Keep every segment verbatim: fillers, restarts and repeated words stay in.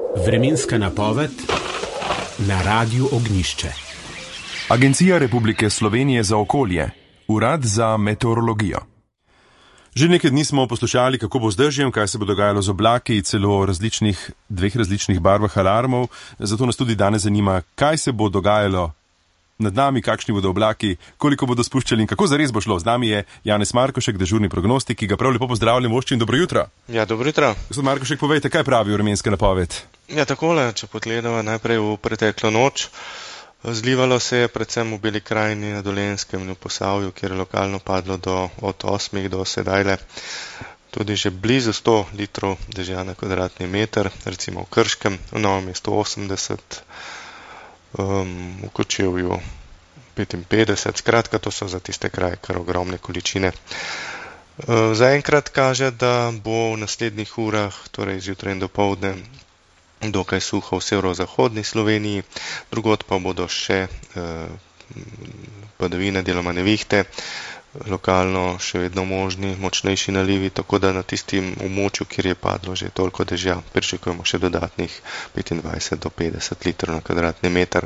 Vremenska napoved na Radiu Ognjišče. Agencija Republike Slovenije za okolje, Urad za meteorologijo. Že nekaj dni smo poslušali, kako bo z dežjem, kaj se bo dogajalo z oblaki, celo različnih, dveh različnih barvah alarmov. Zato nas tudi danes zanima, kaj se bo dogajalo nad nami, kakšni bodo oblaki, koliko bodo spuščali in kako zares bo šlo. Z nami je Janez Markošek, dežurni prognostik, ki ga prav lepo pozdravljam. Vošči in dobro jutro. Ja, dobro jutro. Gospod Markošek, povejte, kaj pravi vremenska napoved? Ja, takole, če pogledamo najprej v preteklo noč. Zlivalo se je predvsem v Beli krajini, na Dolenjskem in v Posavju, kjer je lokalno padlo do, od osmih do sedajle tudi že blizu sto litrov dežja na kvadratni meter, recimo v Krškem, v Novem mestu osemdeset, um, v Kočevju petinpetdeset, skratka, to so za tiste kraje kar ogromne količine. Uh, zaenkrat kaže, da bo v naslednjih urah, torej zjutraj in dopoldne, dokaj suho v severozahodni Sloveniji, drugod pa bodo še eh, padavine, deloma nevihte, lokalno še vedno možni močnejši nalivi, tako da na tistim območju, kjer je padlo že toliko dežja, pričakujemo še dodatnih petindvajset do petdeset litrov na kvadratni meter.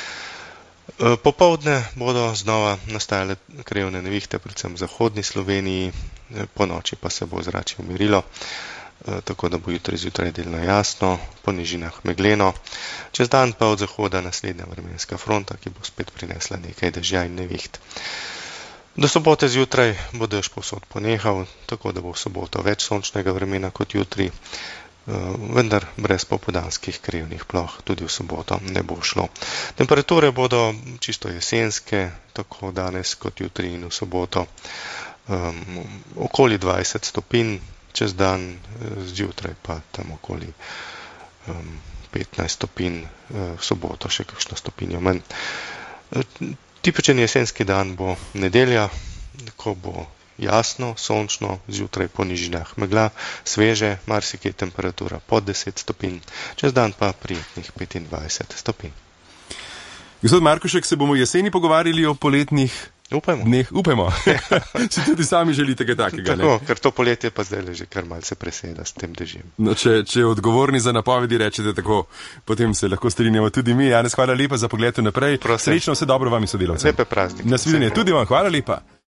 Eh, popoldne bodo znova nastajale krajevne nevihte, predvsem v zahodni Sloveniji, eh, po noči pa se bo ozračje umirilo. Tako da bo jutri zjutraj delno jasno, po nižinah megleno. Čez dan pa od zahoda naslednja vremenska fronta, ki bo spet prinesla nekaj dežja in neviht. Do sobote zjutraj bo dež povsod ponehal, tako da bo v soboto več sončnega vremena kot jutri, vendar brez popoldanskih krajevnih ploh tudi v soboto ne bo šlo. Temperature bodo čisto jesenske, tako danes kot jutri in v soboto, um, okoli dvajset stopinj, čez dan, zjutraj pa tam okoli um, petnajst stopinj, v soboto še kakšno stopinjo manj. Tipičen jesenski dan bo nedelja, ko bo jasno, sončno, zjutraj po nižinah megla, sveže, marsikje temperatura pod deset stopinj, čez dan pa prijetnih petindvajset stopinj. Gospod Markošek, se bomo jeseni pogovarjali o poletnih Upajmo. Dneh, upajmo. Si tudi sami želite kaj takega, Tako, ne? ker to poletje pa zdaj že kar malce preseda s tem dežjem. No, če, če odgovorni za napovedi rečete tako, potem se lahko strinjamo tudi mi. Janez, hvala lepa za pogled naprej. Prosim. Srečno, vse dobro vam in sodelavcem. Lepe praznike. Nasvidenje tudi vam, hvala lepa.